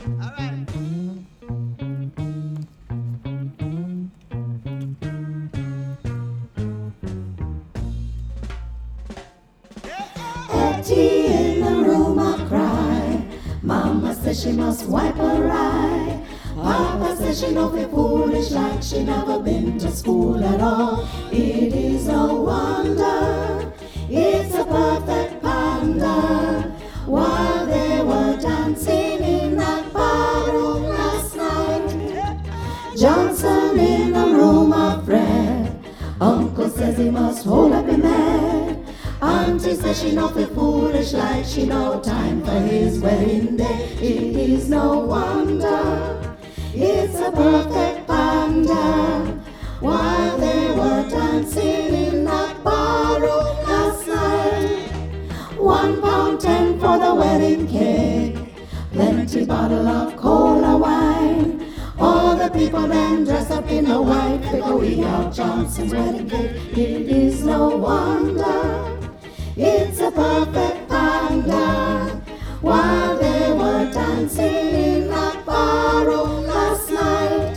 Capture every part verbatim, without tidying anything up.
All right. Etty in the room I cry. Mama says she must wipe her eye. Papa says she no be foolish like she never been to school at all. It is no wonder, it's a perfect panda. While they were dancing in that barroom last night, Johnson in the room of Fred. Uncle says he must hold up him head. Auntie says she no be foolish like she no time for his wedding day. It is no wonder, it's a perfect panda. While they were dancing in that barroom last night, one pound ten for the wedding cake, plenty bottle of cola wine. All the people then dress up in a white, they go eat out Johnson's wedding cake. It is no wonder, it's a perfect panda. While they were dancing in that barroom last night,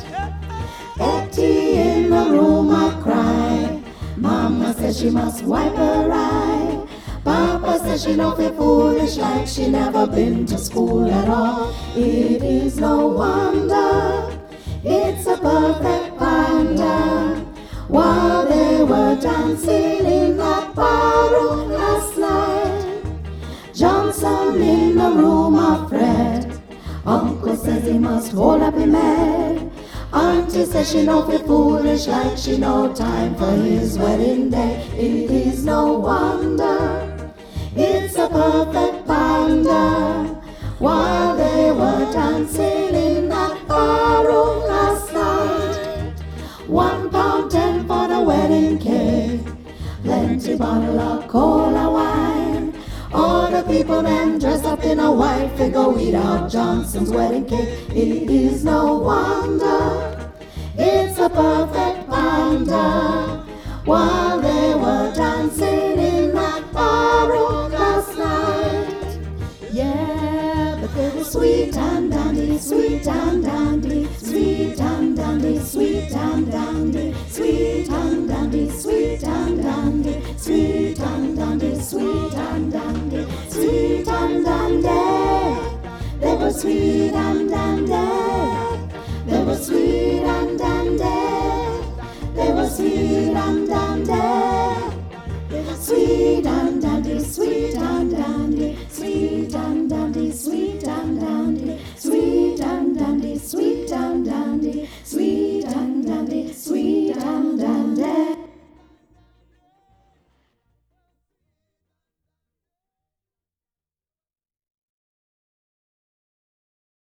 Etty in the room I cry. Mama says she must wipe her eye. Papa says she no be foolish like she never been to school at all. It is no wonder, it's a perfect panda. While they were dancing in that barroom last night, Johnson in the room of Fred. Uncle says he must hold up him head. Auntie says she no be foolish like she no time for his wedding day. It is no wonder, it's a perfect panda. While they were dancing in that barroom last night, one pound ten for the wedding cake, plenty bottle of cola wine. All the people then dress up in a white, they go eat out Johnson's wedding cake. It is no wonder, it's a perfect panda. While they were dancing in that barroom last night, yeah, but they were sweet and dandy, sweet and dandy, sweet and dandy, sweet and dandy, sweet and dandy, sweet and dandy, sweet and dandy, sweet and dandy, sweet and dandy. They were sweet and dandy. They were sweet and dandy. They were sweet and dandy. They were sweet and dandy, sweet and dandy, sweet and dandy, sweet and dandy.